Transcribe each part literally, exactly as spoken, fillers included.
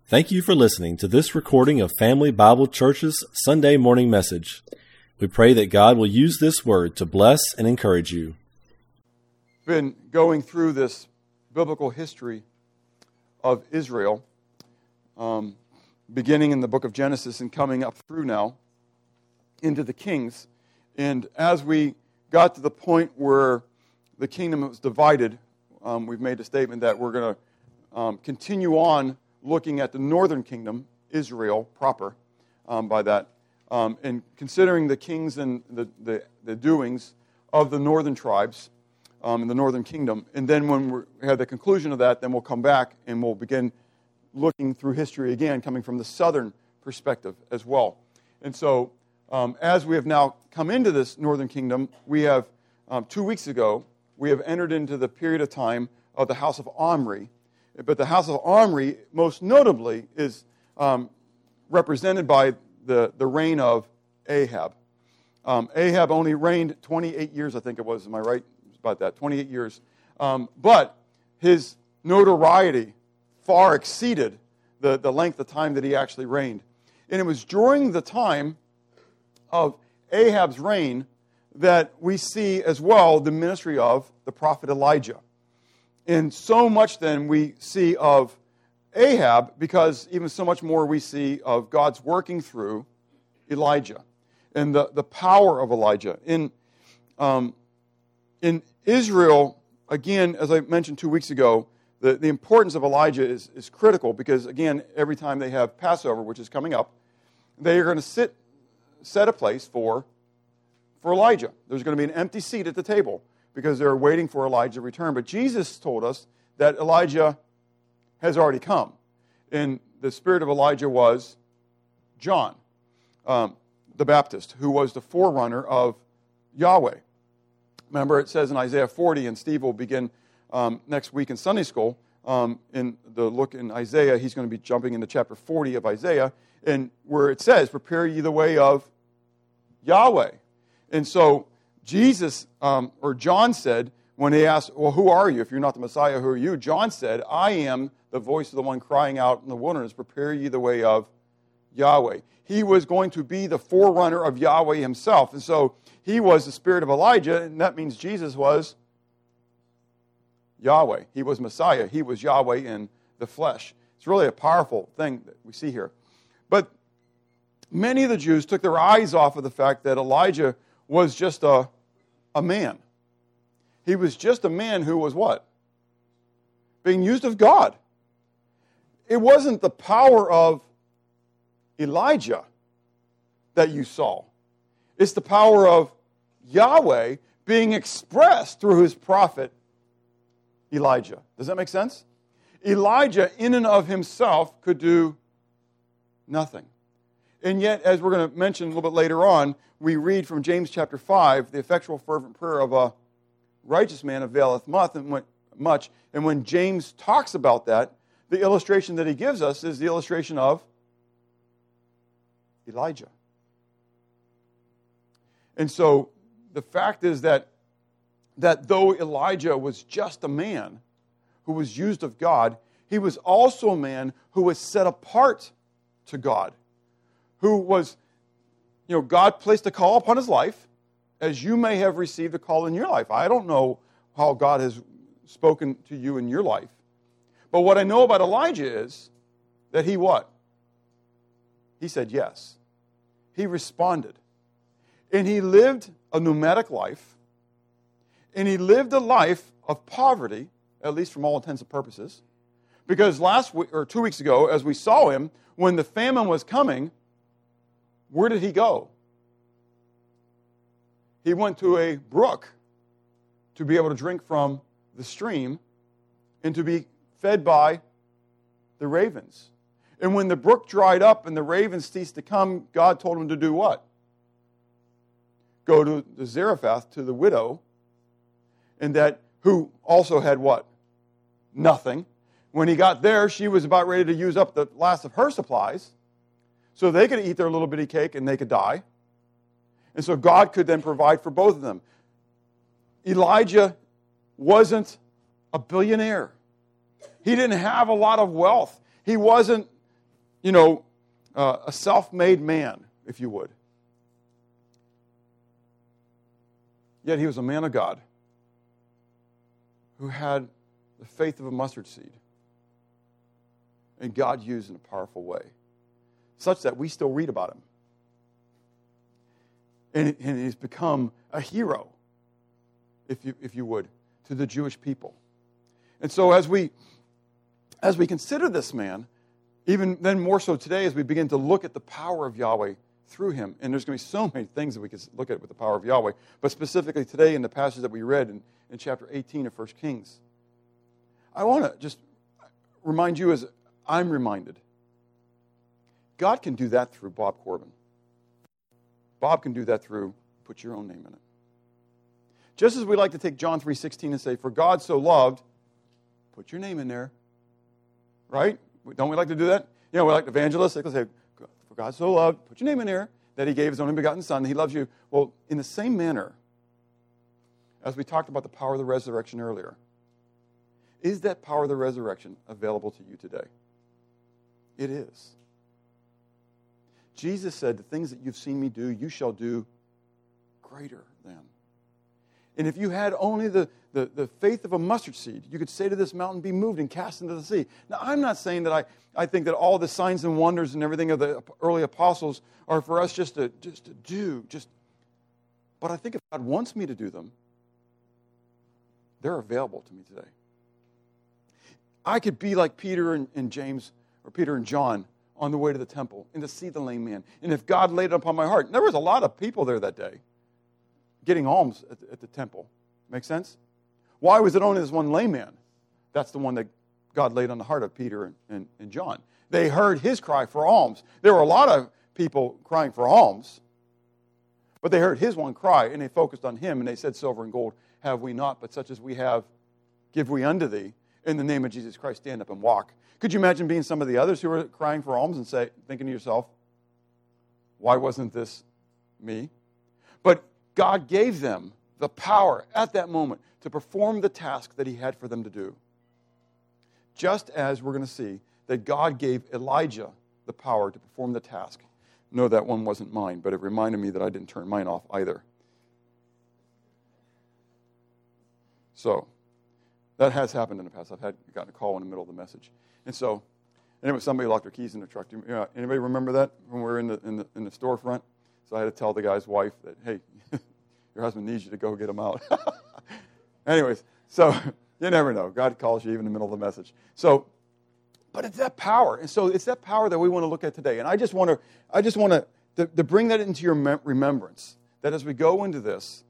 Thank you for listening to this recording of Family Bible Church's Sunday morning message. We pray that God will use this word to bless and encourage you. Been going through this biblical history of Israel, um, beginning in the book of Genesis and coming up through now into the Kings. And as we got to the point where the kingdom was divided, um, we've made a statement that we're going to um, continue on looking at the northern kingdom, Israel proper, um, by that, um, and considering the kings and the, the, the doings of the northern tribes um, in the northern kingdom. And then when we have the conclusion of that, then we'll come back and we'll begin looking through history again, coming from the southern perspective as well. And so um, as we have now come into this northern kingdom, we have, um, two weeks ago, we have entered into the period of time of the house of Omri. But the house of Omri, most notably, is um, represented by the, the reign of Ahab. Um, Ahab only reigned twenty-eight years, I think it was. Am I right about that? twenty-eight years. Um, but his notoriety far exceeded the, the length of time that he actually reigned. And it was during the time of Ahab's reign that we see as well the ministry of the prophet Elijah. And so much then we see of Ahab, because even so much more we see of God's working through Elijah and the, the power of Elijah. In, um, in Israel, again, as I mentioned two weeks ago, the, the importance of Elijah is, is critical because, again, every time they have Passover, which is coming up, they are going to sit, set a place for, for Elijah. There's going to be an empty seat at the table, because they're waiting for Elijah to return. But Jesus told us that Elijah has already come. And the spirit of Elijah was John, um, the Baptist, who was the forerunner of Yahweh. Remember, it says in Isaiah forty, and Steve will begin um, next week in Sunday school, um, in the look in Isaiah, he's going to be jumping into chapter forty of Isaiah, and where it says, prepare ye the way of Yahweh. And so Jesus, um, or John said, when he asked, well, who are you? If you're not the Messiah, who are you? John said, I am the voice of the one crying out in the wilderness, prepare ye the way of Yahweh. He was going to be the forerunner of Yahweh himself. And so he was the spirit of Elijah, and that means Jesus was Yahweh. He was Messiah. He was Yahweh in the flesh. It's really a powerful thing that we see here. But many of the Jews took their eyes off of the fact that Elijah was just a a man. He was just a man who was what? Being used of God. It wasn't the power of Elijah that you saw. It's the power of Yahweh being expressed through his prophet Elijah. Does that make sense? Elijah in and of himself could do nothing. And yet, as we're going to mention a little bit later on, we read from James chapter five, the effectual fervent prayer of a righteous man availeth much. And when James talks about that, the illustration that he gives us is the illustration of Elijah. And so the fact is that, that though Elijah was just a man who was used of God, he was also a man who was set apart to God, who was, you know, God placed a call upon his life, as you may have received a call in your life. I don't know how God has spoken to you in your life. But what I know about Elijah is that he what? He said yes. He responded. And he lived a nomadic life. And he lived a life of poverty, at least from all intents and purposes. Because last week, or two weeks ago, as we saw him, when the famine was coming, where did he go? He went to a brook to be able to drink from the stream and to be fed by the ravens. And when the brook dried up and the ravens ceased to come, God told him to do what? Go to the Zarephath, to the widow, and that who also had what? Nothing. When he got there, she was about ready to use up the last of her supplies. So they could eat their little bitty cake and they could die. And so God could then provide for both of them. Elijah wasn't a billionaire. He didn't have a lot of wealth. He wasn't you know, uh, a self-made man, if you would. Yet he was a man of God who had the faith of a mustard seed. And God used in a powerful way, such that we still read about him. And, and he's become a hero, if you, if you would, to the Jewish people. And so as we, as we consider this man, even then more so today as we begin to look at the power of Yahweh through him, and there's going to be so many things that we could look at with the power of Yahweh, but specifically today in the passage that we read in, in chapter eighteen of First Kings, I want to just remind you as I'm reminded, God can do that through Bob Corbin. Bob can do that through, put your own name in it. Just as we like to take John three sixteen and say, for God so loved, put your name in there. Right? Don't we like to do that? You know, we like evangelists. They say, for God so loved, put your name in there, that he gave his only begotten Son, he loves you. Well, in the same manner, as we talked about the power of the resurrection earlier, is that power of the resurrection available to you today? It is. Jesus said, the things that you've seen me do, you shall do greater than. And if you had only the, the, the faith of a mustard seed, you could say to this mountain, be moved and cast into the sea. Now, I'm not saying that I, I think that all the signs and wonders and everything of the early apostles are for us just to, just to do. Just, but I think if God wants me to do them, they're available to me today. I could be like Peter and, and James, or Peter and John, on the way to the temple and to see the lame man. And if God laid it upon my heart, and there was a lot of people there that day getting alms at the, at the temple. Make sense? Why was it only this one lame man? That's the one that God laid on the heart of Peter and, and, and John. They heard his cry for alms. There were a lot of people crying for alms, but they heard his one cry, and they focused on him, and they said, silver and gold have we not, but such as we have give we unto thee. In the name of Jesus Christ, stand up and walk. Could you imagine being some of the others who were crying for alms and say, thinking to yourself, why wasn't this me? But God gave them the power at that moment to perform the task that he had for them to do. Just as we're going to see that God gave Elijah the power to perform the task. No, that one wasn't mine, but it reminded me that I didn't turn mine off either. So, that has happened in the past. I've had gotten a call in the middle of the message. And so, and it was somebody locked their keys in the truck. Do you know, anybody remember that when we were in the, in the in the storefront? So I had to tell the guy's wife that, hey, your husband needs you to go get him out. Anyways, so you never know. God calls you even in the middle of the message. So, but it's that power. And so it's that power that we want to look at today. And I just want to, I just want to, to, to bring that into your mem- remembrance, that as we go into this,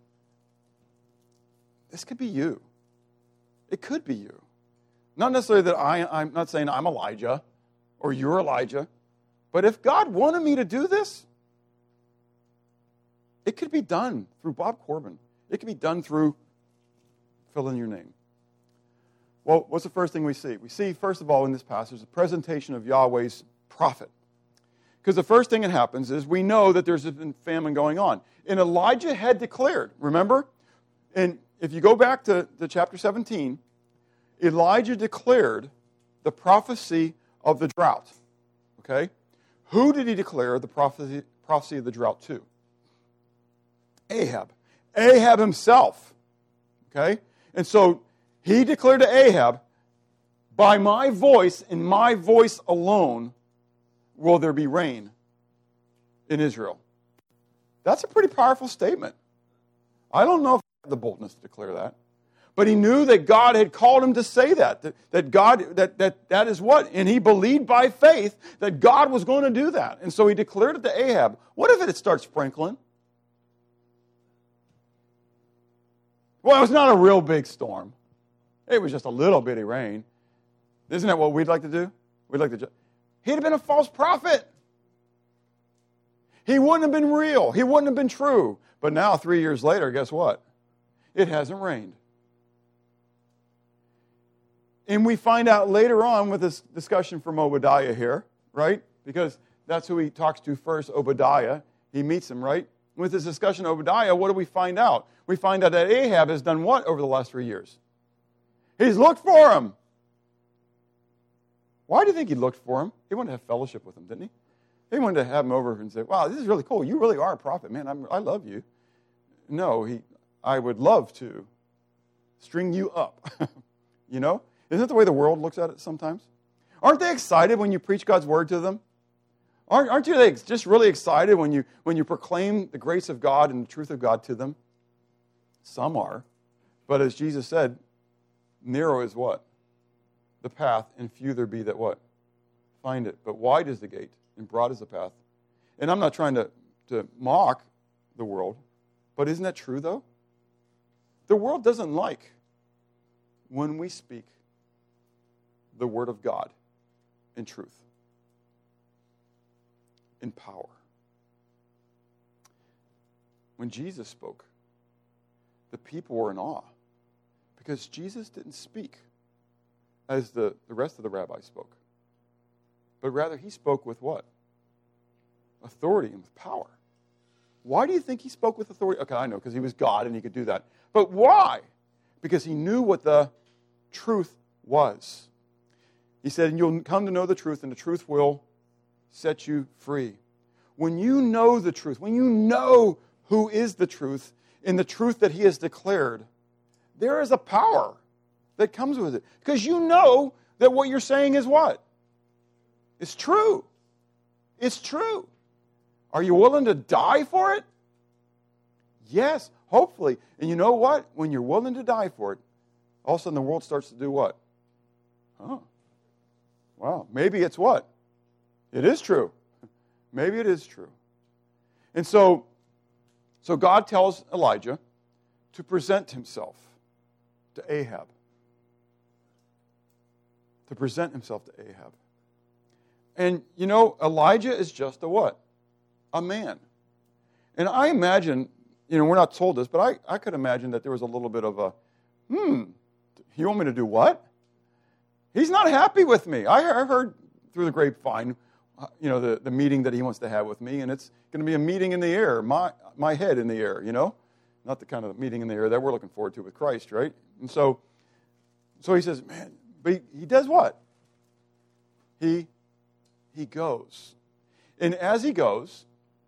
this could be you. It could be you. Not necessarily that I, I'm not saying I'm Elijah or you're Elijah, but if God wanted me to do this, it could be done through Bob Corbin. It could be done through fill in your name. Well, what's the first thing we see? We see, first of all, in this passage, the presentation of Yahweh's prophet. Because the first thing that happens is we know that there's a famine going on. And Elijah had declared, remember? And if you go back to, to chapter seventeen, Elijah declared the prophecy of the drought. Okay? Who did he declare the prophecy, prophecy of the drought to? Ahab. Ahab himself. Okay? And so he declared to Ahab, by my voice and my voice alone will there be rain in Israel. That's a pretty powerful statement. I don't know if I have the boldness to declare that. But he knew that God had called him to say that. That, that God, that, that that is what? And he believed by faith that God was going to do that. And so he declared it to Ahab. What if it starts sprinkling? Well, it was not a real big storm. It was just a little bitty rain. Isn't that what we'd like to do? We'd like to ju- He'd have been a false prophet. He wouldn't have been real. He wouldn't have been true. But now, three years later, guess what? It hasn't rained. And we find out later on with this discussion from Obadiah here, right? Because that's who he talks to first, Obadiah. He meets him, right? With this discussion of Obadiah, what do we find out? We find out that Ahab has done what over the last three years? He's looked for him. Why do you think he looked for him? He wanted to have fellowship with them, didn't he? He wanted to have them over and say, wow, this is really cool. You really are a prophet, man. I'm, I love you. No, he, I would love to string you up. You know? Isn't that the way the world looks at it sometimes? Aren't they excited when you preach God's word to them? Aren't, aren't you like, just really excited when you, when you proclaim the grace of God and the truth of God to them? Some are. But as Jesus said, narrow is what? The path, and few there be that what? Find it. But wide is the gate, and broad is the path. And I'm not trying to, to mock the world, but isn't that true, though? The world doesn't like when we speak the word of God in truth, in power. When Jesus spoke, the people were in awe because Jesus didn't speak as the, the rest of the rabbis spoke, but rather he spoke with what? Authority and with power. Why do you think he spoke with authority? Okay, I know, because he was God and he could do that. But why? Because he knew what the truth was. He said, and you'll come to know the truth, and the truth will set you free. When you know the truth, when you know who is the truth, in the truth that he has declared, there is a power that comes with it. Because you know that what you're saying is what? It's true. It's true. Are you willing to die for it? Yes, hopefully. And you know what? When you're willing to die for it, all of a sudden the world starts to do what? Huh. Wow. Maybe it's what? It is true. Maybe it is true. And so, so God tells Elijah to present himself to Ahab. To present himself to Ahab. And, you know, Elijah is just a what? A man. And I imagine, you know, we're not told this, but I, I could imagine that there was a little bit of a, hmm, you want me to do what? He's not happy with me. I, I've heard through the grapevine, you know, the, the meeting that he wants to have with me, and it's going to be a meeting in the air, my, my head in the air, you know? Not the kind of meeting in the air that we're looking forward to with Christ, right? And so, so he says, man, but he, he does what? He, he goes. And as he goes,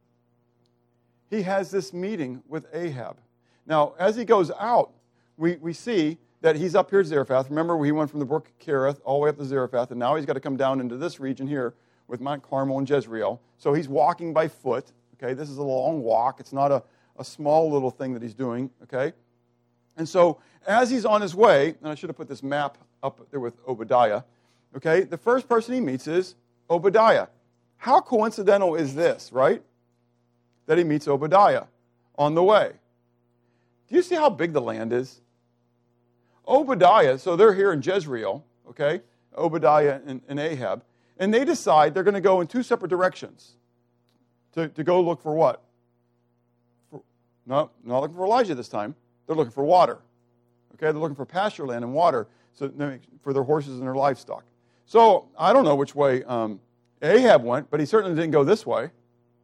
he has this meeting with Ahab. Now, as he goes out, we, we see that he's up here at Zarephath. Remember, he went from the brook Kerith all the way up to Zarephath, and now he's got to come down into this region here with Mount Carmel and Jezreel. So he's walking by foot. Okay, this is a long walk. It's not a, a small little thing that he's doing. Okay, and so as he's on his way, and I should have put this map up there with Obadiah. Okay, the first person he meets is Obadiah. How coincidental is this, right? That he meets Obadiah on the way. Do you see how big the land is? Obadiah, so they're here in Jezreel, okay? Obadiah and, and Ahab. And they decide they're going to go in two separate directions to, to go look for what? For, no, not looking for Elijah this time. They're looking for water. Okay, they're looking for pasture land and water so for their horses and their livestock. So I don't know which way um, Ahab went, but he certainly didn't go this way.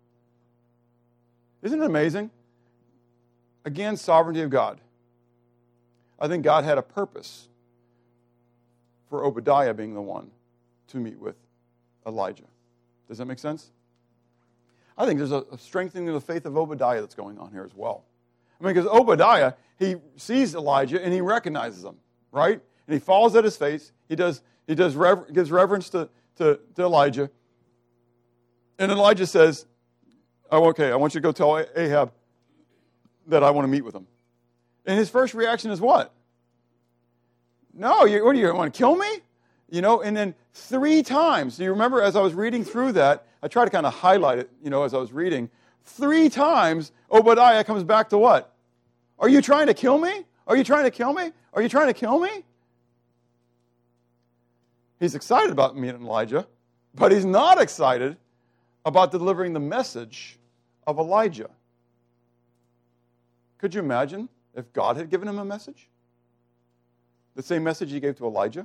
Isn't it amazing? Again, sovereignty of God. I think God had a purpose for Obadiah being the one to meet with Elijah. Does that make sense? I think there's a strengthening of the faith of Obadiah that's going on here as well. I mean, because Obadiah, he sees Elijah and he recognizes him, right? And he falls at his face. He does. He does rever- gives reverence to, to, to Elijah. And Elijah says, "Oh, okay, I want you to go tell Ahab that I want to meet with him." And his first reaction is what? No, you, what do you want to kill me? You know, and then three times. Do you remember as I was reading through that, I tried to kind of highlight it, you know, as I was reading. Three times, Obadiah comes back to what? Are you trying to kill me? Are you trying to kill me? Are you trying to kill me? He's excited about meeting Elijah, but he's not excited about delivering the message of Elijah. Could you imagine if God had given him a message? The same message he gave to Elijah?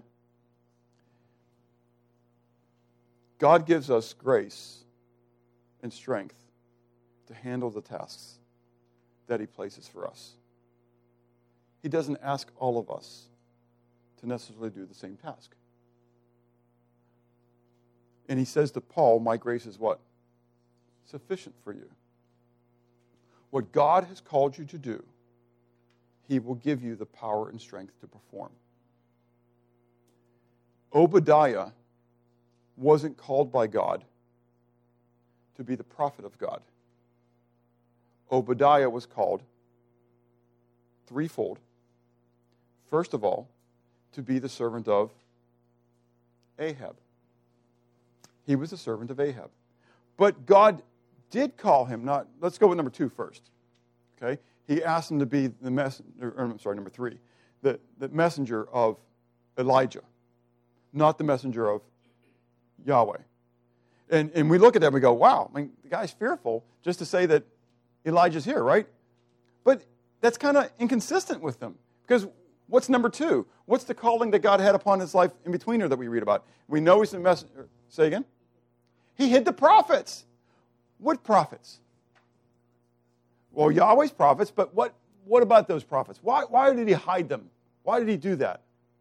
God gives us grace and strength to handle the tasks that he places for us. He doesn't ask all of us to necessarily do the same task. And he says to Paul, my grace is what? Sufficient for you. What God has called you to do, he will give you the power and strength to perform. Obadiah wasn't called by God to be the prophet of God. Obadiah was called threefold. First of all, to be the servant of Ahab. He was the servant of Ahab. But God did call him, not, let's go with number two first. Okay? He asked him to be the messenger, or, I'm sorry, number three, the, the messenger of Elijah, not the messenger of Yahweh. And, and we look at that and we go, wow, I mean, the guy's fearful just to say that Elijah's here, right? But that's kind of inconsistent with them. Because what's number two? What's the calling that God had upon his life in between here that we read about? We know he's a messenger. Say again? He hid the prophets. What prophets? Well, Yahweh's prophets, but what, what about those prophets? Why, why did he hide them? Why did he do that?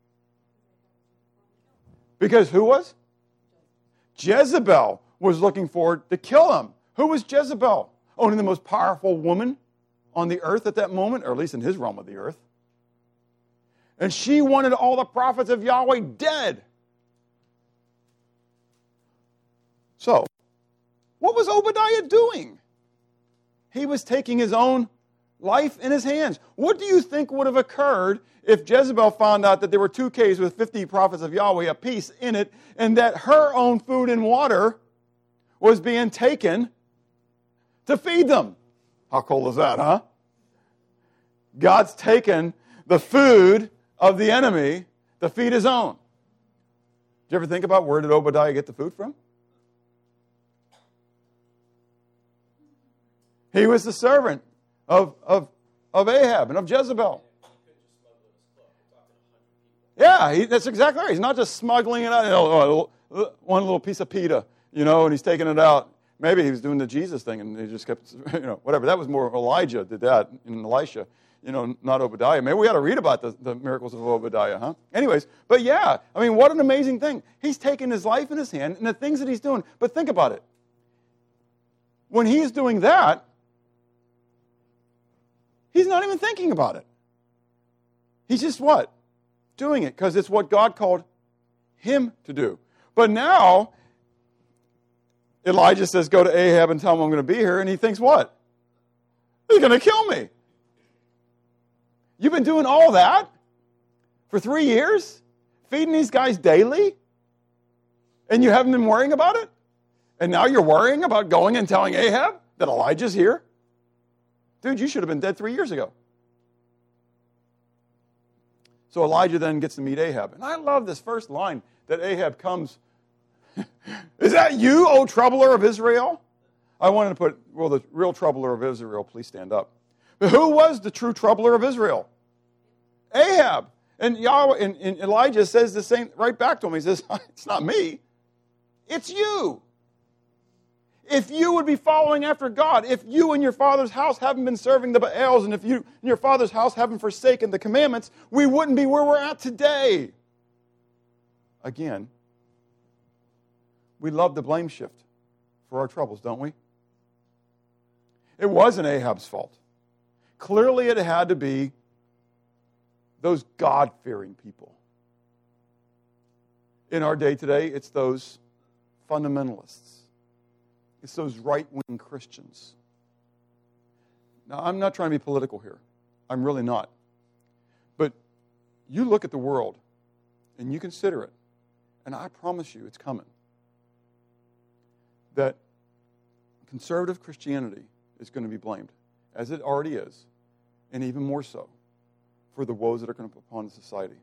Because who was? Jezebel was looking forward to kill him. Who was Jezebel? Only the most powerful woman on the earth at that moment, or at least in his realm of the earth. And she wanted all the prophets of Yahweh dead. So, what was Obadiah doing? He was taking his own life in his hands. What do you think would have occurred if Jezebel found out that there were two caves with fifty prophets of Yahweh apiece in it, and that her own food and water was being taken to feed them? How cool is that, huh? God's taken the food of the enemy to feed his own. Did you ever think about where did Obadiah get the food from? He was the servant of, of, of Ahab and of Jezebel. Yeah, he, that's exactly right. He's not just smuggling it out. You know, one little piece of pita, you know, and he's taking it out. Maybe he was doing the Jesus thing, and he just kept, you know, whatever. That was more Elijah did that, and Elisha, you know, not Obadiah. Maybe we ought to read about the, the miracles of Obadiah, huh? Anyways, but yeah, I mean, what an amazing thing. He's taking his life in his hand and the things that he's doing. But think about it. When he's doing that, he's not even thinking about it. He's just what? Doing it because it's what God called him to do. But now, Elijah says, go to Ahab and tell him I'm going to be here. And he thinks what? He's going to kill me. You've been doing all that for three years? Feeding these guys daily? And you haven't been worrying about it? And now you're worrying about going and telling Ahab that Elijah's here? Dude, you should have been dead three years ago. So Elijah then gets to meet Ahab. And I love this first line that Ahab comes. Is that you, O troubler of Israel? I wanted to put, well, the real troubler of Israel, please stand up. But who was the true troubler of Israel? Ahab. And Yahweh and, and Elijah says the same right back to him. He says, it's not me. It's you. If you would be following after God, if you and your father's house haven't been serving the Baals, and if you and your father's house haven't forsaken the commandments, we wouldn't be where we're at today. Again, we love the blame shift for our troubles, don't we? It wasn't Ahab's fault. Clearly it had to be those God-fearing people. In our day today, it's those fundamentalists. It's those right-wing Christians. Now, I'm not trying to be political here. I'm really not. But you look at the world, and you consider it, and I promise you it's coming, that conservative Christianity is going to be blamed, as it already is, and even more so, for the woes that are going to be upon society.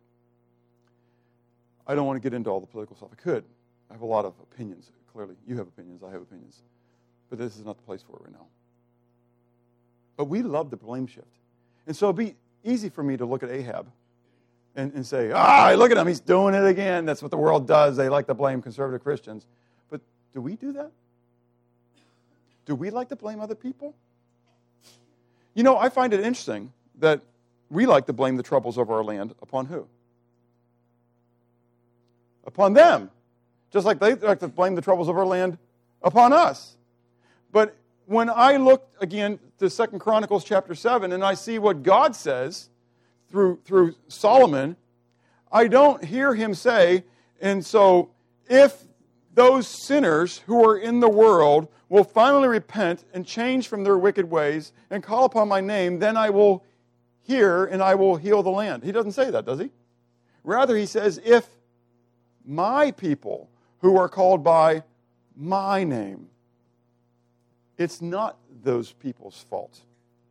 I don't want to get into all the political stuff. I could. I have a lot of opinions. Clearly, you have opinions, I have opinions. But this is not the place for it right now. But we love the blame shift. And so it'd be easy for me to look at Ahab and, and say, ah, look at him, he's doing it again. That's what the world does. They like to blame conservative Christians. But do we do that? Do we like to blame other people? You know, I find it interesting that we like to blame the troubles of our land upon who? Upon them. Just like they like to blame the troubles of our land upon us. But when I look again to Second Chronicles chapter seven and I see what God says through, through Solomon, I don't hear him say, and so if those sinners who are in the world will finally repent and change from their wicked ways and call upon my name, then I will hear and I will heal the land. He doesn't say that, does he? Rather, he says, if my people who are called by my name, it's not those people's fault.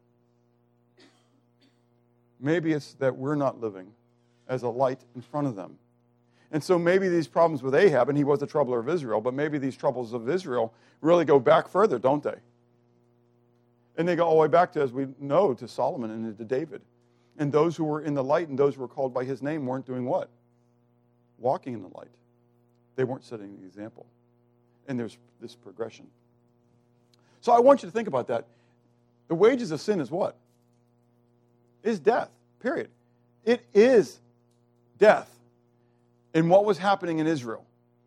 Maybe it's that we're not living as a light in front of them. And so maybe these problems with Ahab, and he was the troubler of Israel, but maybe these troubles of Israel really go back further, don't they? And they go all the way back to, as we know, to Solomon and to David. And those who were in the light and those who were called by his name weren't doing what? Walking in the light. They weren't setting the example. And there's this progression. So I want you to think about that. The wages of sin is what? Is death, period. It is death. And what was happening in Israel?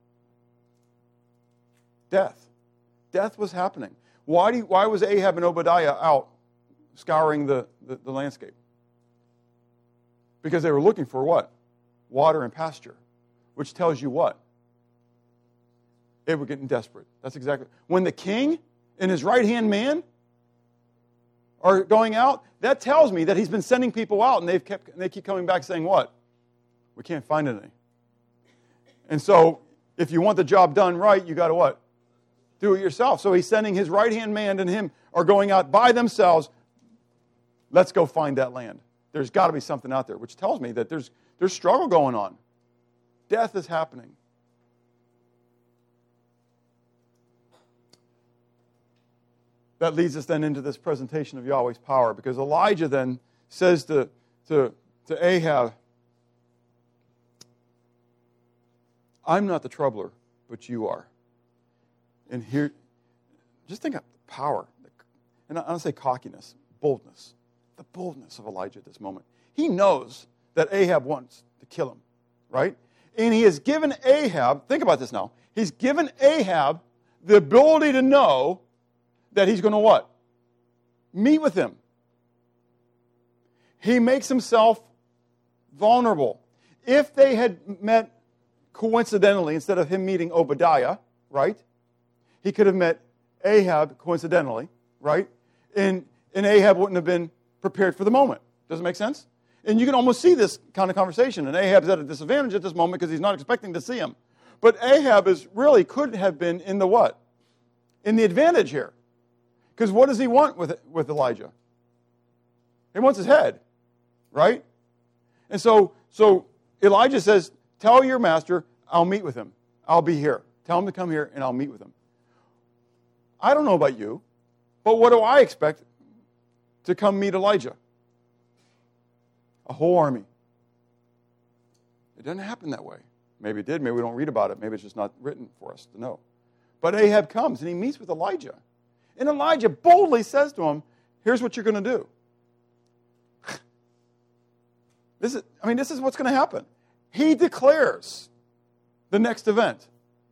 Death. Death was happening. Why, do you, why was Ahab and Obadiah out scouring the, the, the landscape? Because they were looking for what? Water and pasture. Which tells you what? They were getting desperate. That's exactly. When the king and his right-hand man are going out, that tells me that he's been sending people out, and they've kept they keep coming back saying what? We can't find any. And so, if you want the job done right, you got to what? Do it yourself. So he's sending his right-hand man and him are going out by themselves. Let's go find that land. There's got to be something out there, which tells me that there's there's struggle going on. Death is happening. That leads us then into this presentation of Yahweh's power, because Elijah then says to, to, to Ahab, I'm not the troubler, but you are. And here, just think of the power, and I don't say cockiness, boldness, the boldness of Elijah at this moment. He knows that Ahab wants to kill him, right? And he has given Ahab, think about this now, he's given Ahab the ability to know that he's going to what? Meet with him. He makes himself vulnerable. If they had met coincidentally, instead of him meeting Obadiah, right? He could have met Ahab coincidentally, right? And, and Ahab wouldn't have been prepared for the moment. Does it make sense? And you can almost see this kind of conversation. And Ahab's at a disadvantage at this moment because he's not expecting to see him. But Ahab is really could have been in the what? In the advantage here. Because what does he want with, with Elijah? He wants his head, right? And so, so Elijah says, tell your master, I'll meet with him. I'll be here. Tell him to come here and I'll meet with him. I don't know about you, but what do I expect to come meet Elijah? A whole army. It doesn't happen that way. Maybe it did. Maybe we don't read about it. Maybe it's just not written for us to know. But Ahab comes and he meets with Elijah. And Elijah boldly says to him, here's what you're going to do. This is, I mean, this is what's going to happen. He declares the next event.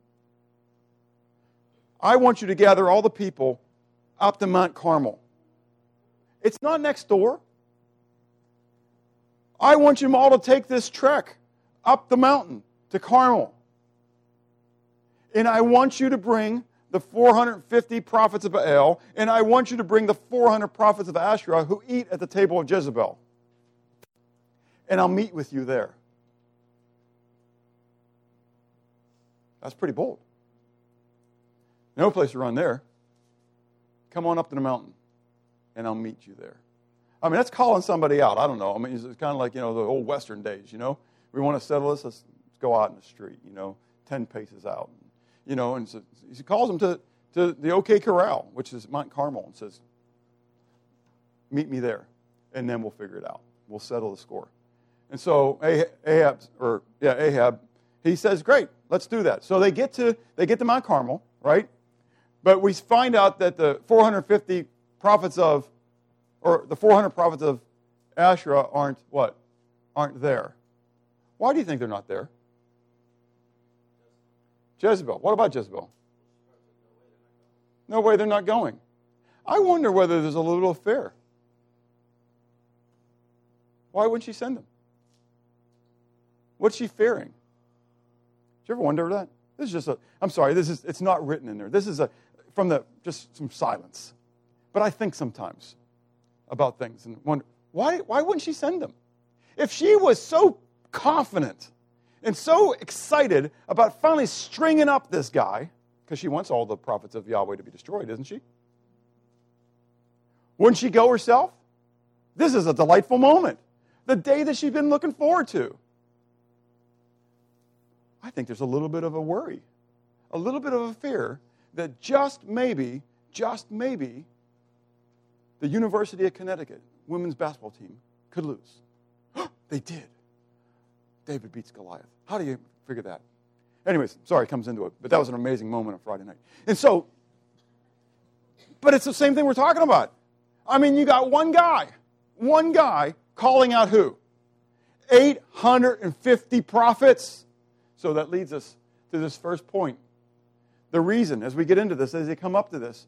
I want you to gather all the people up to Mount Carmel. It's not next door. I want you all to take this trek up the mountain to Carmel. And I want you to bring the four hundred fifty prophets of Baal, and I want you to bring the four hundred prophets of Asherah who eat at the table of Jezebel. And I'll meet with you there. That's pretty bold. No place to run there. Come on up to the mountain, and I'll meet you there. I mean, that's calling somebody out. I don't know. I mean, it's kind of like, you know, the old Western days, you know. We want to settle this, let's go out in the street, you know, ten paces out. You know, and so he calls them to, to the OK Corral, which is Mount Carmel, and says, meet me there, and then we'll figure it out. We'll settle the score. And so Ahab, or yeah, Ahab, he says, great, let's do that. So they get to they get to Mount Carmel, right? But we find out that the four hundred fifty prophets of, or the four hundred prophets of Asherah aren't what? Aren't there. Why do you think they're not there? Jezebel. What about Jezebel? No way they're not going. I wonder whether there's a little affair. Why wouldn't she send them? What's she fearing? Did you ever wonder that? This is just a, I'm sorry, this is, it's not written in there. This is a, from the, just some silence. But I think sometimes about things and wonder, why, why wouldn't she send them? If she was so confident and so excited about finally stringing up this guy, because she wants all the prophets of Yahweh to be destroyed, isn't she? Wouldn't she go herself? This is a delightful moment. The day that she's been looking forward to. I think there's a little bit of a worry, a little bit of a fear that just maybe, just maybe, the University of Connecticut women's basketball team could lose. They did. David beats Goliath. How do you figure that? Anyways, sorry, it comes into it, but that was an amazing moment on Friday night. And so, but it's the same thing we're talking about. I mean, you got one guy, one guy calling out who? eight hundred fifty prophets. So that leads us to this first point. The reason, as we get into this, as they come up to this,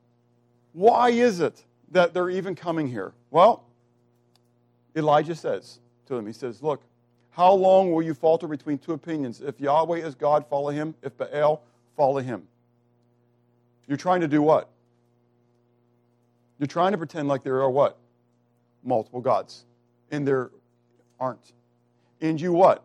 why is it that they're even coming here? Well, Elijah says to them, he says, look, how long will you falter between two opinions? If Yahweh is God, follow him. If Baal, follow him. You're trying to do what? You're trying to pretend like there are what? Multiple gods. And there aren't. And you what?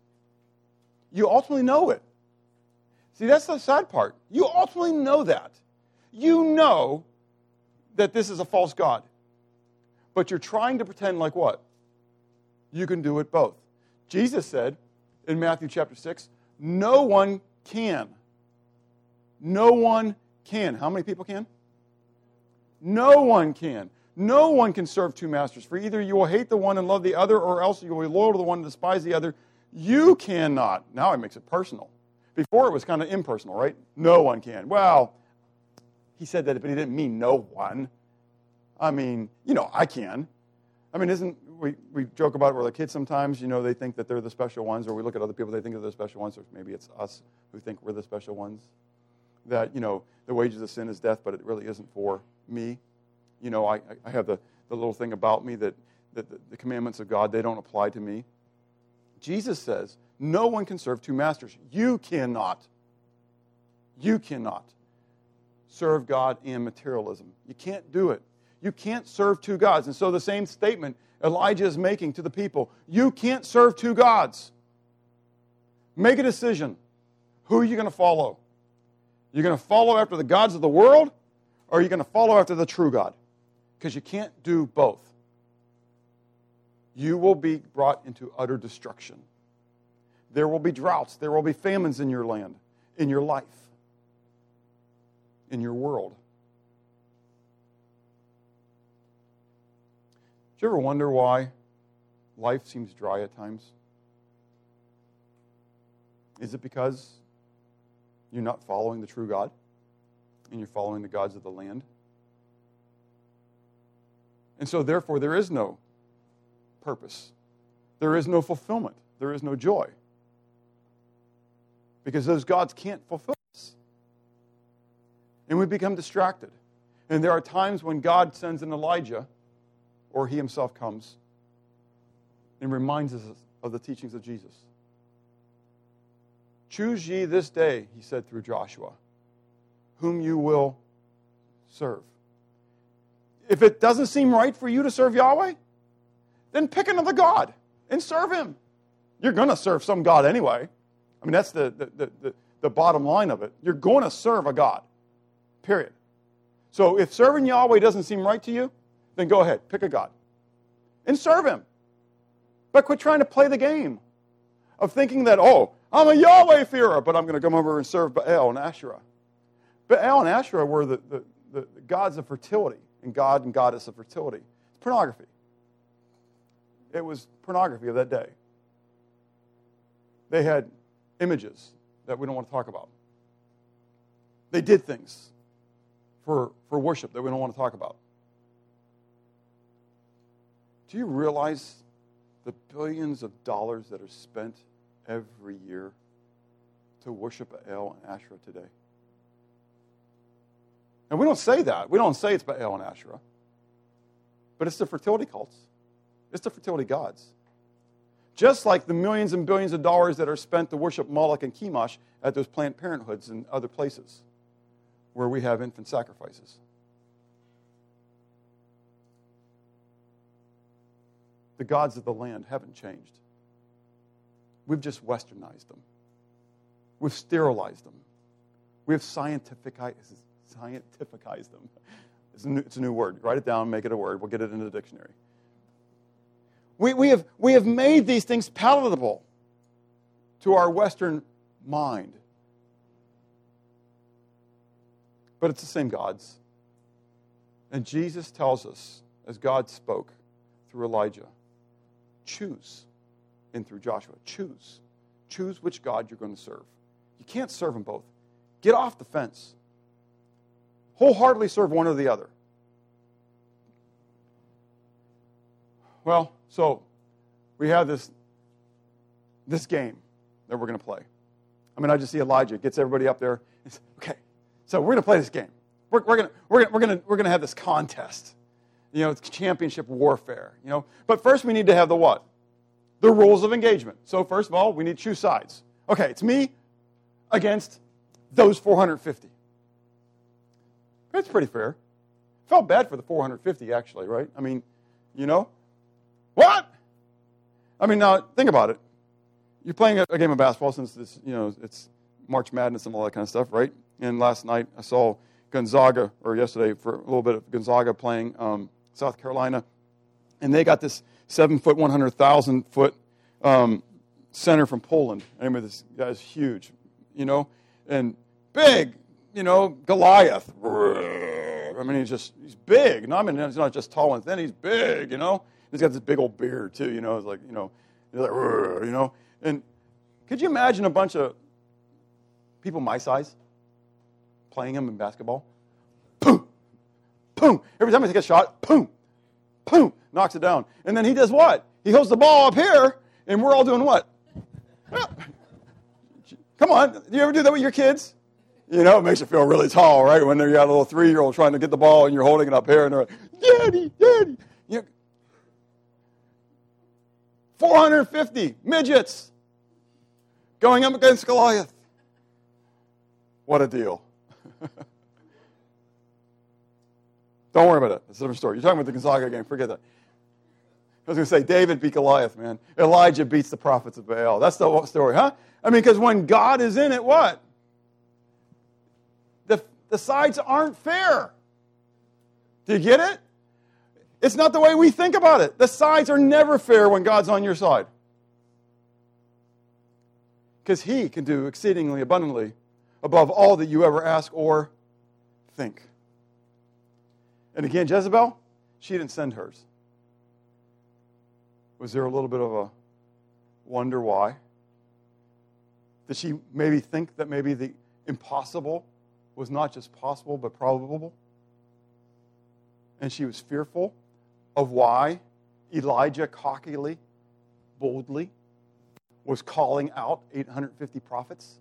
You ultimately know it. See, that's the sad part. You ultimately know that. You know that this is a false god. But you're trying to pretend like what? You can do it both. Jesus said in Matthew chapter six, no one can. No one can. How many people can? No one can. No one can serve two masters. For either you will hate the one and love the other, or else you will be loyal to the one and despise the other. You cannot. Now it makes it personal. Before it was kind of impersonal, right? No one can. Well, he said that, but he didn't mean no one. I mean, you know, I can. I mean, isn't, we, we joke about it with our kids sometimes, you know, they think that they're the special ones, or we look at other people, they think they're the special ones, or maybe it's us who think we're the special ones. That, you know, the wages of sin is death, but it really isn't for me. You know, I, I have the, the little thing about me that, that the, the commandments of God, they don't apply to me. Jesus says, no one can serve two masters. You cannot. You cannot serve God and materialism. You can't do it. You can't serve two gods. And so the same statement Elijah is making to the people, you can't serve two gods. Make a decision. Who are you going to follow? You're going to follow after the gods of the world, or are you going to follow after the true God? Because you can't do both. You will be brought into utter destruction. There will be droughts. There will be famines in your land, in your life, in your world. Do you ever wonder why life seems dry at times? Is it because you're not following the true God and you're following the gods of the land? And so therefore there is no purpose. There is no fulfillment. There is no joy. Because those gods can't fulfill us. And we become distracted. And there are times when God sends an Elijah, or he himself comes, and reminds us of the teachings of Jesus. Choose ye this day, he said through Joshua, whom you will serve. If it doesn't seem right for you to serve Yahweh, then pick another god and serve him. You're going to serve some god anyway. I mean, that's the, the, the, the bottom line of it. You're going to serve a god, period. So if serving Yahweh doesn't seem right to you, then go ahead, pick a god and serve him. But quit trying to play the game of thinking that, oh, I'm a Yahweh-fearer, but I'm going to come over and serve Baal and Asherah. Baal and Asherah were the, the, the, the gods of fertility, and God and goddess of fertility. It's pornography. It was pornography of that day. They had images that we don't want to talk about. They did things for, for worship that we don't want to talk about. Do you realize the billions of dollars that are spent every year to worship Baal and Asherah today? And we don't say that. We don't say it's Baal and Asherah. But it's the fertility cults. It's the fertility gods. Just like the millions and billions of dollars that are spent to worship Moloch and Chemosh at those Planned Parenthoods and other places where we have infant sacrifices. The gods of the land haven't changed. We've just westernized them. We've sterilized them. We've scientificized, scientificized them. It's a, new, it's a new word. Write it down, make it a word. We'll get it into the dictionary. We, we, have, we have made these things palatable to our Western mind. But it's the same gods. And Jesus tells us, as God spoke through Elijah, choose. And through Joshua, choose. Choose which God you're going to serve. You can't serve them both. Get off the fence. Wholeheartedly serve one or the other. Well, so we have this, this game that we're going to play. I mean, I just see Elijah gets everybody up there. And says, okay, so we're going to play this game. We're, we're going to we're going we're going to we're going to have this contest. You know, it's championship warfare. You know, but first we need to have the what? The rules of engagement. So first of all, we need to choose sides. Okay, it's me against those four hundred fifty. That's pretty fair. Felt bad for the four hundred fifty, actually, right? I mean, you know, what? I mean, now think about it. You're playing a, a game of basketball since this, you know, it's March Madness and all that kind of stuff, right? And last night I saw Gonzaga, or yesterday for a little bit of Gonzaga playing um, South Carolina, and they got this seven foot, one hundred thousand foot um, center from Poland. I mean, this guy's huge, you know, and big, you know, Goliath. I mean, he's just, he's big. No, I mean, he's not just tall and thin, he's big, you know. He's got this big old beard, too, you know. It's like, you know, he's like, you know. And could you imagine a bunch of people my size playing him in basketball? Boom, boom. Every time he gets a shot, boom, boom, knocks it down. And then he does what? He holds the ball up here, and we're all doing what? Come on, do you ever do that with your kids? You know, it makes you feel really tall, right? When you got a little three-year-old trying to get the ball and you're holding it up here, and they're like, Daddy, Daddy. You know, four hundred fifty midgets going up against Goliath. What a deal. Don't worry about it. It's a different story. You're talking about the Gonzaga game. Forget that. I was going to say, David beat Goliath, man. Elijah beats the prophets of Baal. That's the story, huh? I mean, because when God is in it, what? The, the sides aren't fair. Do you get it? It's not the way we think about it. The sides are never fair when God's on your side. Because He can do exceedingly abundantly above all that you ever ask or think. And again, Jezebel, she didn't send hers. Was there a little bit of a wonder why? Did she maybe think that maybe the impossible was not just possible but probable? And she was fearful of why Elijah cockily, boldly, was calling out eight hundred fifty prophets?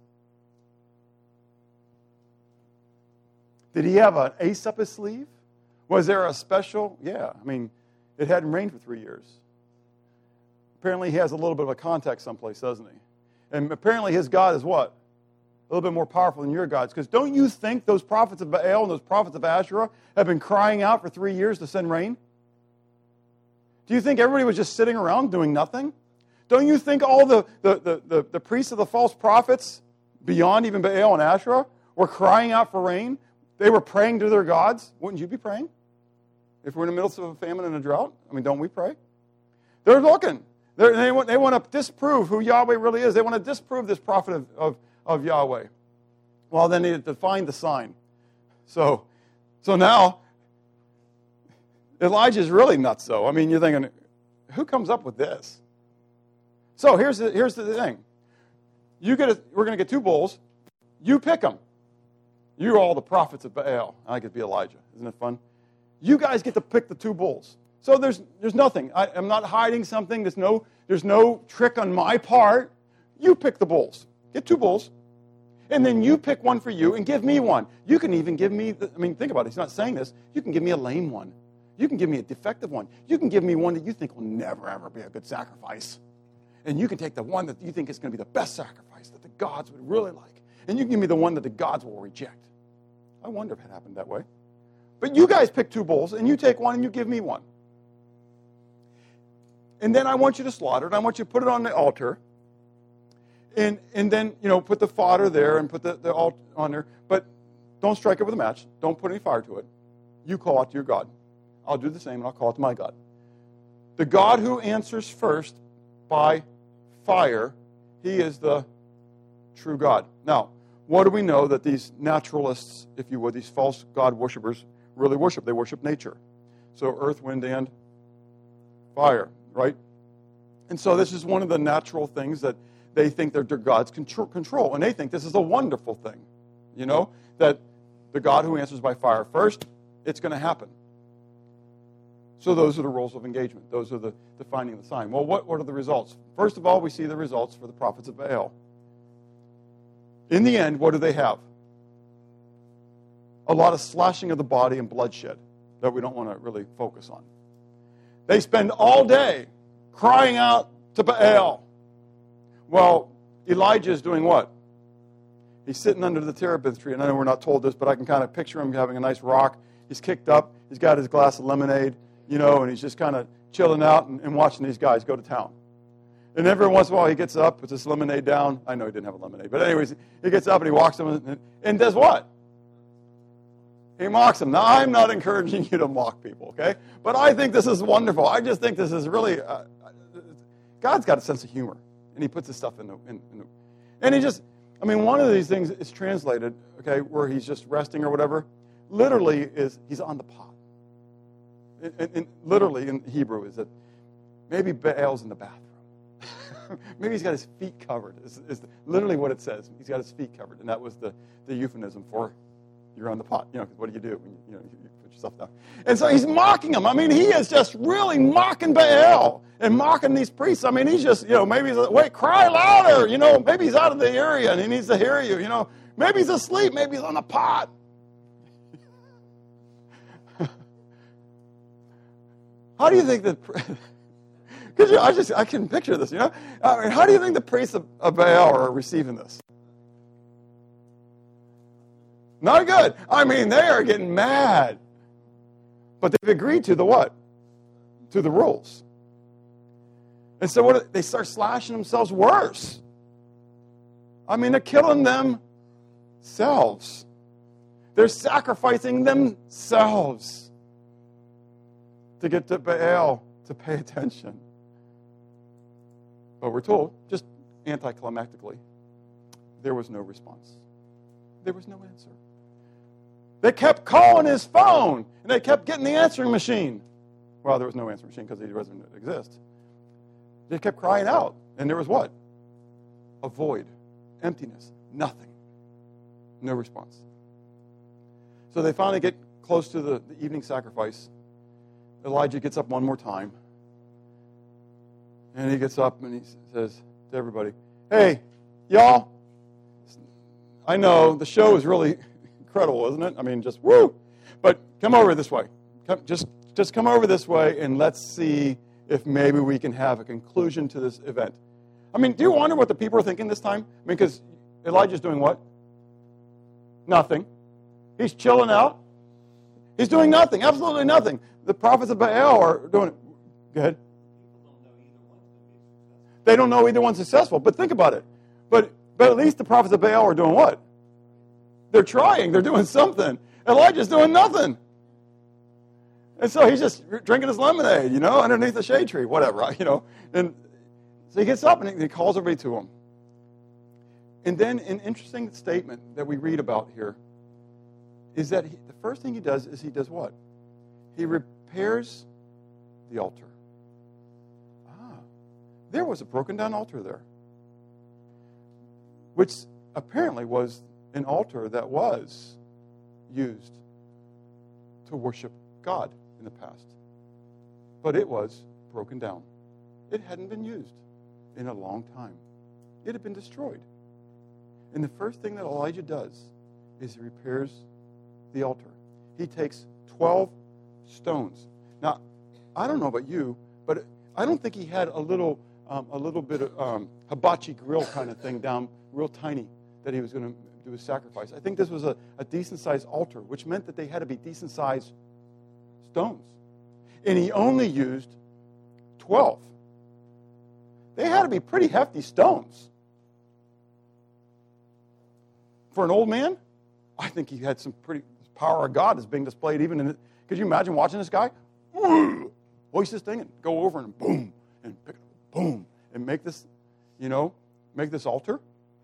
Did he have an ace up his sleeve? Was there a special? Yeah, I mean, it hadn't rained for three years. Apparently he has a little bit of a contact someplace, doesn't he? And apparently his God is what? A little bit more powerful than your gods. Because don't you think those prophets of Baal and those prophets of Asherah have been crying out for three years to send rain? Do you think everybody was just sitting around doing nothing? Don't you think all the, the, the, the, the priests of the false prophets, beyond even Baal and Asherah, were crying out for rain? They were praying to their gods. Wouldn't you be praying? If we're in the middle of a famine and a drought? I mean, don't we pray? They're looking. They're, they, want, they want to disprove who Yahweh really is. They want to disprove this prophet of, of, of Yahweh. Well, then they need to find the sign. So, so now, Elijah's really nuts, though. I mean, you're thinking, who comes up with this? So here's the, here's the thing. You get a, we're going to get two bulls. You pick them. You're all the prophets of Baal. I could be Elijah. Isn't it fun? You guys get to pick the two bulls. So there's there's nothing. I, I'm not hiding something. There's no there's no trick on my part. You pick the bulls. Get two bulls. And then you pick one for you and give me one. You can even give me, the, I mean, think about it. He's not saying this. You can give me a lame one. You can give me a defective one. You can give me one that you think will never, ever be a good sacrifice. And you can take the one that you think is going to be the best sacrifice that the gods would really like. And you can give me the one that the gods will reject. I wonder if it happened that way. But you guys pick two bulls, and you take one, and you give me one. And then I want you to slaughter it. I want you to put it on the altar. And and then, you know, put the fodder there and put the, the altar on there. But don't strike it with a match. Don't put any fire to it. You call out to your God. I'll do the same, and I'll call it to my God. The God who answers first by fire, he is the true God. Now, what do we know that these naturalists, if you would, these false God worshipers really worship? They worship nature. So earth, wind, and fire, right? And so this is one of the natural things that they think that their God's control. And they think this is a wonderful thing, you know, that the God who answers by fire first, it's going to happen. So those are the rules of engagement. Those are the, the finding of the sign. Well, what, what are the results? First of all, we see the results for the prophets of Baal. In the end, what do they have? A lot of slashing of the body and bloodshed that we don't want to really focus on. They spend all day crying out to Baal. Well, Elijah is doing what? He's sitting under the terebinth tree, and I know we're not told this, but I can kind of picture him having a nice rock. He's kicked up. He's got his glass of lemonade, you know, and he's just kind of chilling out and, and watching these guys go to town. And every once in a while he gets up, puts his lemonade down. I know he didn't have a lemonade, but anyways, he gets up and he walks them and, and does what? He mocks them. Now, I'm not encouraging you to mock people, okay? But I think this is wonderful. I just think this is really, uh, God's got a sense of humor, and he puts this stuff in the, in, in the, and he just, I mean, one of these things is translated, okay, where he's just resting or whatever, literally is he's on the pot. And, and, and literally in Hebrew is that maybe Baal's in the bathroom. Maybe he's got his feet covered. Is, is literally what it says. He's got his feet covered, and that was the, the euphemism for you're on the pot. You know, because what do you do when you, you know you put yourself down? And so he's mocking him. I mean, he is just really mocking Baal and mocking these priests. I mean, he's just, you know, maybe he's like, wait, cry louder. You know, maybe he's out of the area and he needs to hear you. You know, maybe he's asleep. Maybe he's on the pot. How do you think that? Because you know, I just I can picture this. You know, I mean, how do you think the priests of, of Baal are receiving this? Not good. I mean, they are getting mad, but they've agreed to the what? To the rules. And so what? They start slashing themselves worse. I mean, they're killing themselves. They're sacrificing themselves to get to Baal to pay attention. But we're told, just anticlimactically, there was no response. There was no answer. They kept calling his phone, and they kept getting the answering machine. Well, there was no answering machine because he doesn't exist. They kept crying out, and there was what? A void, emptiness, nothing. No response. So they finally get close to the, the evening sacrifice. Elijah gets up one more time. And he gets up and he says to everybody, hey, y'all, I know the show is really incredible, isn't it? I mean, just woo. But come over this way. Come, just, just come over this way and let's see if maybe we can have a conclusion to this event. I mean, do you wonder what the people are thinking this time? I mean, because Elijah's doing what? Nothing. He's chilling out. He's doing nothing, absolutely nothing. The prophets of Baal are doing it. Go ahead. They don't know either one's successful. But think about it. But but at least the prophets of Baal are doing what? They're trying. They're doing something. Elijah's doing nothing. And so he's just drinking his lemonade, you know, underneath the shade tree, whatever, you know. And so he gets up and he calls everybody to him. And then an interesting statement that we read about here is that he, the first thing he does is he does what? He repairs the altar. Ah, there was a broken down altar there, which apparently was an altar that was used to worship God in the past. But it was broken down. It hadn't been used in a long time. It had been destroyed. And the first thing that Elijah does is he repairs the altar. He takes twelve stones. Now, I don't know about you, but I don't think he had a little um, a little bit of um, hibachi grill kind of thing down real tiny that he was going to do his sacrifice. I think this was a, a decent-sized altar, which meant that they had to be decent-sized stones. And he only used twelve. They had to be pretty hefty stones. For an old man, I think he had some pretty power of God is being displayed even in it. Could you imagine watching this guy? Hoist this thing and go over and boom, and pick it up, boom, and make this, you know, make this altar.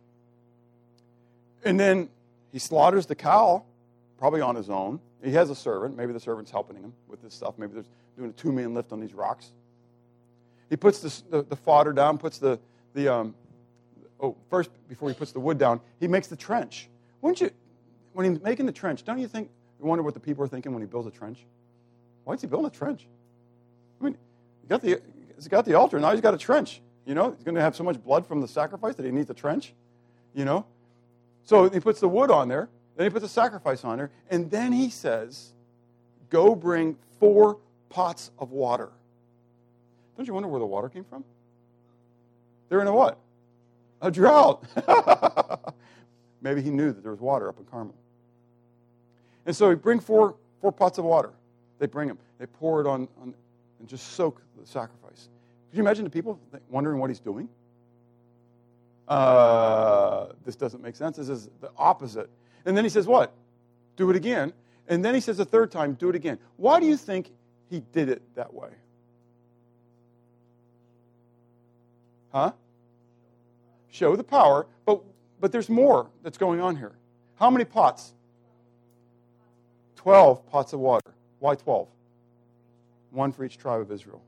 And then he slaughters the cow, probably on his own. He has a servant. Maybe the servant's helping him with this stuff. Maybe there's doing a two-man lift on these rocks. He puts this, the, the fodder down, puts the, the um, oh, first, before he puts the wood down, he makes the trench. Wouldn't you, when he's making the trench, don't you think, you wonder what the people are thinking when he builds a trench? Why is he building a trench? I mean, he got the, he's got the altar, now he's got a trench. You know, he's going to have so much blood from the sacrifice that he needs a trench, you know. So he puts the wood on there, then he puts the sacrifice on there, and then he says, go bring four pots of water. Don't you wonder where the water came from? They're in a what? A drought. Maybe he knew that there was water up in Carmel. And so he bring four four pots of water. They bring them. They pour it on, on and just soak the sacrifice. Could you imagine the people wondering what he's doing? Uh, this doesn't make sense. This is the opposite. And then he says what? Do it again. And then he says the third time, do it again. Why do you think he did it that way? Huh? Show the power, but but there's more that's going on here. How many pots? Twelve pots of water. Why twelve? One for each tribe of Israel.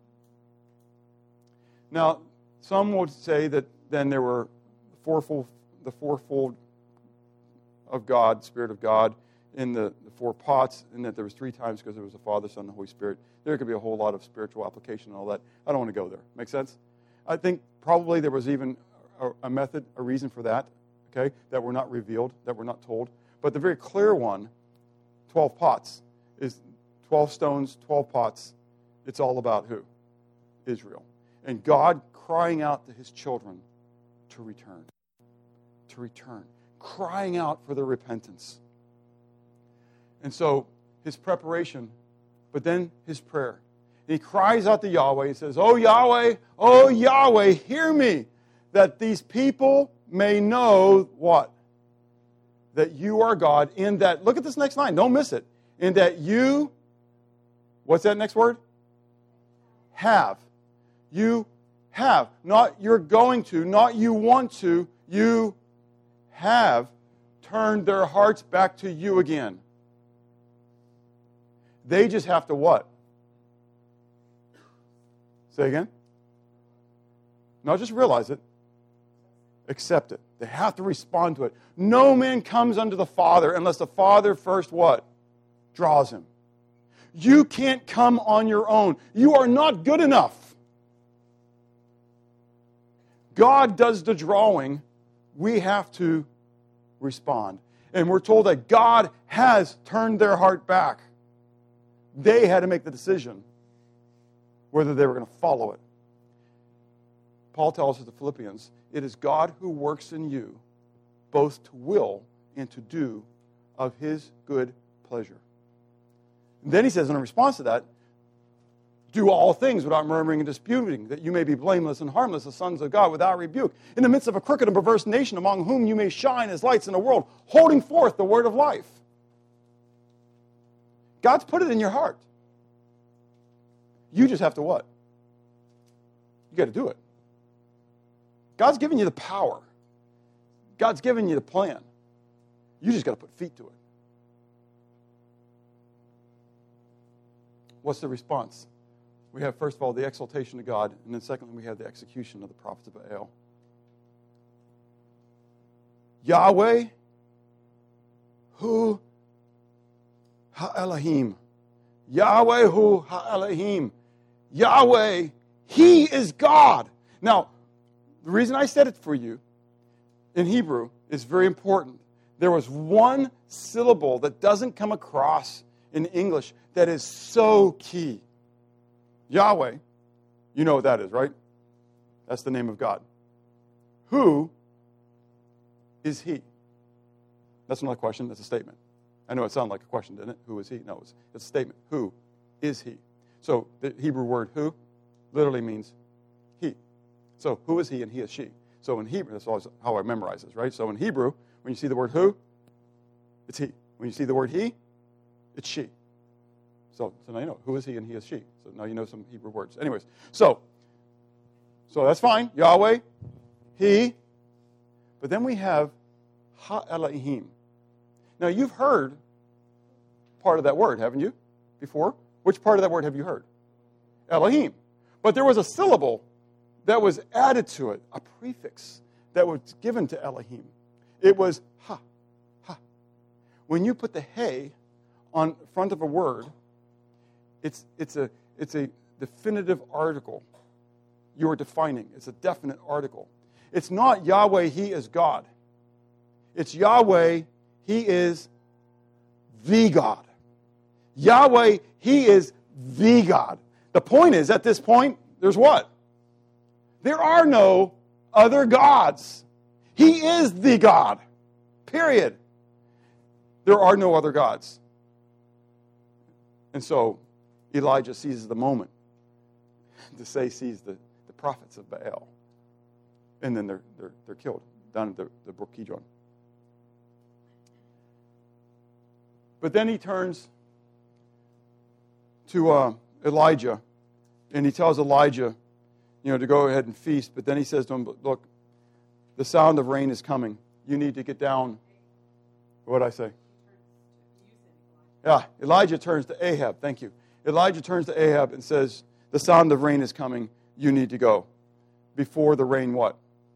Now, some would say that then there were fourfold, the fourfold of God, Spirit of God, in the, the four pots, and that there was three times because there was the Father, Son, and the Holy Spirit. There could be a whole lot of spiritual application and all that. I don't want to go there. Make sense? I think probably there was even a, a method, a reason for that, okay, that were not revealed, that were not told. But the very clear one, twelve pots, is twelve stones, twelve pots. It's all about who? Israel. And God crying out to his children to return. To return. Crying out for their repentance. And so his preparation, but then his prayer. He cries out to Yahweh. He says, oh Yahweh, oh Yahweh, hear me, that these people may know what? That you are God, in that, look at this next line, don't miss it, in that you, what's that next word? Have. You have. Not you're going to, not you want to, you have turned their hearts back to you again. They just have to what? Say again? Not just realize it. Accept it. They have to respond to it. No man comes unto the Father unless the Father first what? Draws him. You can't come on your own. You are not good enough. God does the drawing. We have to respond. And we're told that God has turned their heart back. They had to make the decision whether they were going to follow it. Paul tells us to the Philippians, it is God who works in you both to will and to do of his good pleasure. And then he says in response to that, do all things without murmuring and disputing, that you may be blameless and harmless, the sons of God, without rebuke, in the midst of a crooked and perverse nation, among whom you may shine as lights in the world, holding forth the word of life. God's put it in your heart. You just have to what? You got to do it. God's given you the power. God's given you the plan. You just got to put feet to it. What's the response? We have, first of all, the exaltation of God, and then secondly, we have the execution of the prophets of Baal. Yahweh, Hu Ha-Elohim. Yahweh Hu Ha-Elohim. Yahweh, he is God. Now, the reason I said it for you in Hebrew is very important. There was one syllable that doesn't come across in English that is so key. Yahweh, you know what that is, right? That's the name of God. Who is he? That's not a question, that's a statement. I know it sounded like a question, didn't it? Who is he? No, it's, it's a statement. Who is he? So the Hebrew word who literally means he. So who is he and he is she. So in Hebrew, that's always how I memorize this, right? So in Hebrew, when you see the word who, it's he. When you see the word he, it's she. So, so now you know who is he and he is she. So now you know some Hebrew words. Anyways, so, so that's fine. Yahweh, he. But then we have Ha-Elohim. Now you've heard part of that word, haven't you, before? Which part of that word have you heard? Elohim. But there was a syllable that was added to it, a prefix that was given to Elohim. It was ha, ha. When you put the hey on front of a word, it's, it's, a, it's a definitive article. You are defining. It's a definite article. It's not Yahweh, he is God. It's Yahweh, he is the God. Yahweh, he is the God. The point is, at this point, there's what? There are no other gods. He is the God. Period. There are no other gods. And so Elijah seizes the moment to say, sees the, the prophets of Baal. And then they're, they're, they're killed down at the, the brook Kidron. But then he turns to uh, Elijah, and he tells Elijah, you know, to go ahead and feast. But then he says to him, look, the sound of rain is coming. You need to get down. What did I say? Yeah, Elijah turns to Ahab. Thank you. Elijah turns to Ahab and says, the sound of rain is coming. You need to go. Before the rain what?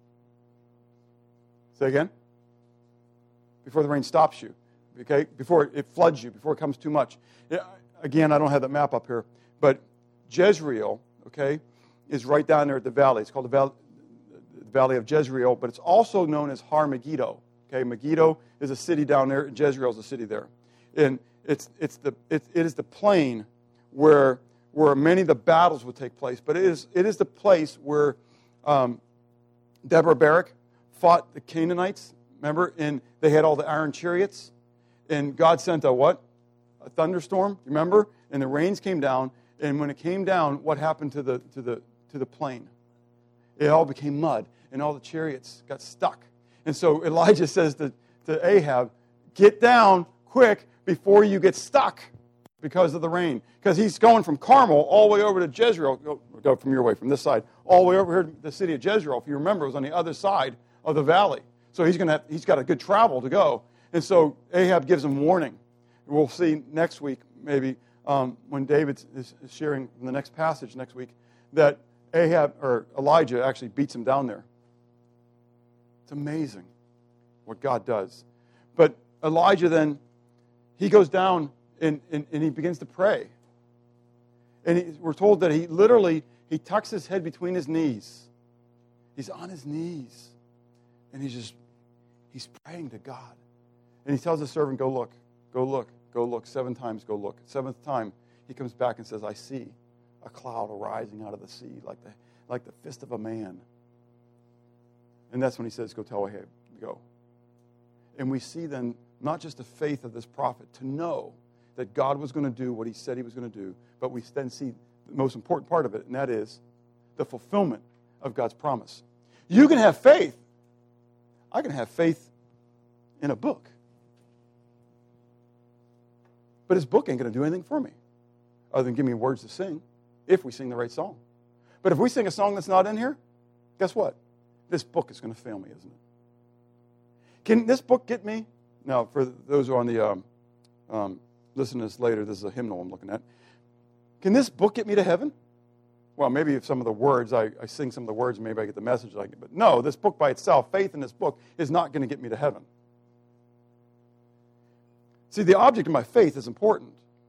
Say again? Before the rain stops you. Okay? Before it floods you. Before it comes too much. Again, I don't have the map up here. But Jezreel, okay, is right down there at the valley. It's called the valley, the valley of Jezreel, but it's also known as Har Megiddo. Okay, Megiddo is a city down there, and Jezreel is a city there. And it's it's the it, it is the plain where where many of the battles would take place. But it is it is the place where um, Deborah Barak fought the Canaanites. Remember, and they had all the iron chariots, and God sent a what? A thunderstorm. Remember, and the rains came down. And when it came down, what happened to the to the to the plain? It all became mud, and all the chariots got stuck. And so Elijah says to, to Ahab, get down quick before you get stuck because of the rain. Because he's going from Carmel all the way over to Jezreel. Go, go from your way, from this side, all the way over here to the city of Jezreel. If you remember, it was on the other side of the valley. So he's gonna he's got a good travel to go. And so Ahab gives him warning. We'll see next week, maybe, um, when David is sharing in the next passage next week, that Ahab or Elijah actually beats him down there. It's amazing what God does. But Elijah then, he goes down and, and, and he begins to pray. And he, we're told that he literally, he tucks his head between his knees. He's on his knees. And he's just, he's praying to God. And he tells the servant, go look, go look, go look. Seven times go look. Seventh time, he comes back and says, I see a cloud arising out of the sea like the, like the fist of a man. And that's when he says, go tell Ahab, go. And we see then not just the faith of this prophet to know that God was going to do what he said he was going to do, but we then see the most important part of it, and that is the fulfillment of God's promise. You can have faith. I can have faith in a book. But his book ain't going to do anything for me other than give me words to sing if we sing the right song. But if we sing a song that's not in here, guess what? This book is going to fail me, isn't it? Can this book get me? Now, for those who are on the, um, um, listen to this later, this is a hymnal I'm looking at. Can this book get me to heaven? Well, maybe if some of the words, I, I sing some of the words, maybe I get the message. I get, but no, this book by itself, faith in this book, is not going to get me to heaven. See, the object of my faith is important.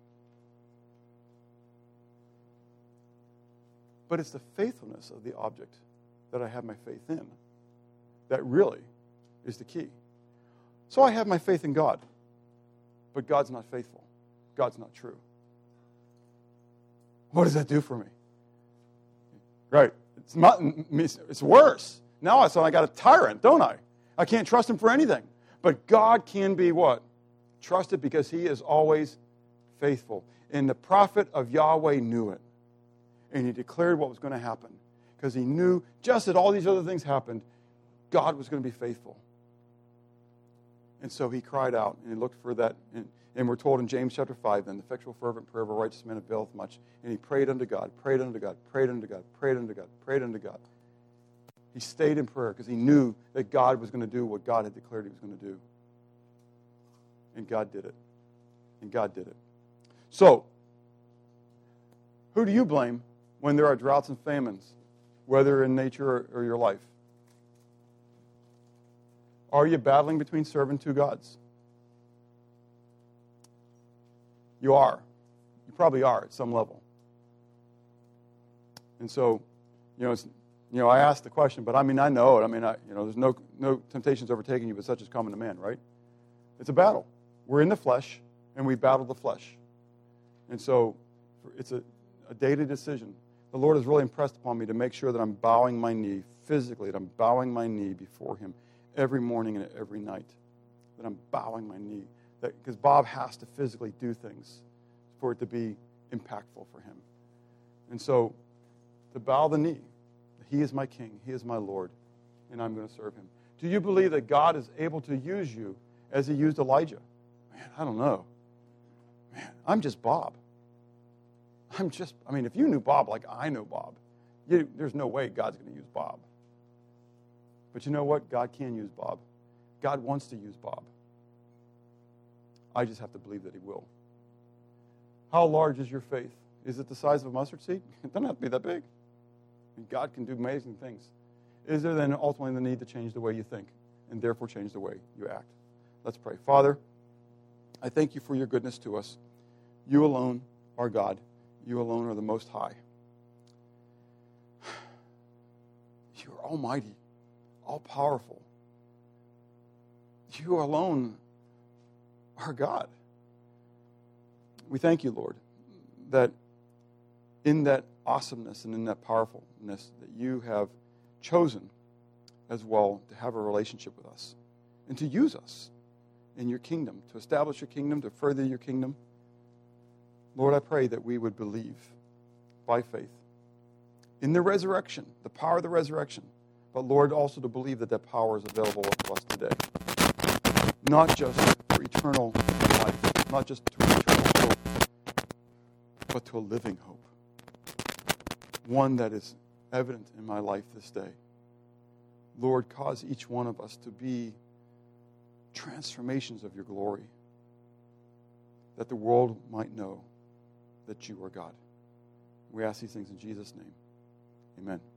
But it's the faithfulness of the object that I have my faith in that really is the key. So I have my faith in God. But God's not faithful. God's not true. What does that do for me? Right. It's not, it's worse. Now I, so I got a tyrant, don't I? I can't trust him for anything. But God can be what? Trusted because he is always faithful. And the prophet of Yahweh knew it. And he declared what was going to happen. Because he knew, just as all these other things happened, God was going to be faithful. And so he cried out, and he looked for that. And, and we're told in James chapter five, then, the effectual fervent prayer of a righteous man availeth much. And he prayed unto God, prayed unto God, prayed unto God, prayed unto God, prayed unto God. He stayed in prayer because he knew that God was going to do what God had declared he was going to do. And God did it. And God did it. So, who do you blame when there are droughts and famines, whether in nature or, or your life? Are you battling between serving two gods? You are. You probably are at some level. And so, you know, it's, you know, I asked the question, but I mean, I know it. I mean, I, you know, there's no no temptations overtaking you, but such as common to man, right? It's a battle. We're in the flesh, and we battle the flesh. And so, it's a, a daily decision. The Lord has really impressed upon me to make sure that I'm bowing my knee physically, that I'm bowing my knee before him every morning and every night, that I'm bowing my knee. Because Bob has to physically do things for it to be impactful for him. And so, to bow the knee, he is my king, he is my Lord, and I'm going to serve him. Do you believe that God is able to use you as he used Elijah? Man, I don't know. Man, I'm just Bob. I'm just, I mean, if you knew Bob like I know Bob, you, there's no way God's going to use Bob. But you know what? God can use Bob. God wants to use Bob. I just have to believe that he will. How large is your faith? Is it the size of a mustard seed? It doesn't have to be that big. And God can do amazing things. Is there then ultimately the need to change the way you think and therefore change the way you act? Let's pray. Father, I thank you for your goodness to us. You alone are God. You alone are the Most High. You are almighty, all-powerful. You alone are God. We thank you, Lord, that in that awesomeness and in that powerfulness that you have chosen as well to have a relationship with us and to use us in your kingdom, to establish your kingdom, to further your kingdom. Lord, I pray that we would believe by faith in the resurrection, the power of the resurrection, but Lord, also to believe that that power is available to us today, not just for eternal life, not just to eternal hope, but to a living hope, one that is evident in my life this day. Lord, cause each one of us to be transformations of your glory, that the world might know that you are God. We ask these things in Jesus' name. Amen.